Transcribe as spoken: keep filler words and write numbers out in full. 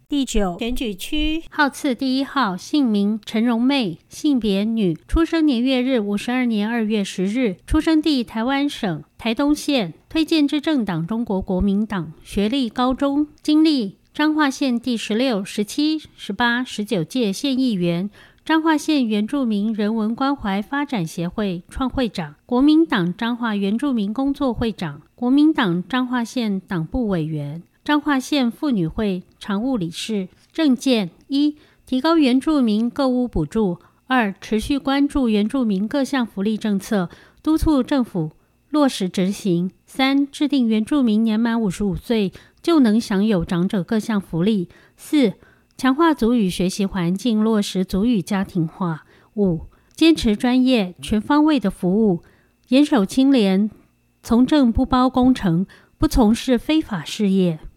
第九选举区号次第一号，姓名陈荣妹，性别女，出生年月日五十二年二月十日，出生地台湾省台东县，推荐之政党中国国民党，学历高中，经历彰化县第十六、十七、十八、十九届县议员，彰化县原住民人文关怀发展协会创会长，国民党彰化原住民工作会长，国民党彰化县党部委员，彰化县妇女会常务理事。政见：一、提高原住民购屋补助；二、持续关注原住民各项福利政策，督促政府落实执行；三、制定原住民年满五十五岁就能享有长者各项福利；四、强化族语学习环境，落实族语家庭化；五、坚持专业全方位的服务，严守清廉，从政不包工程，不从事非法事业。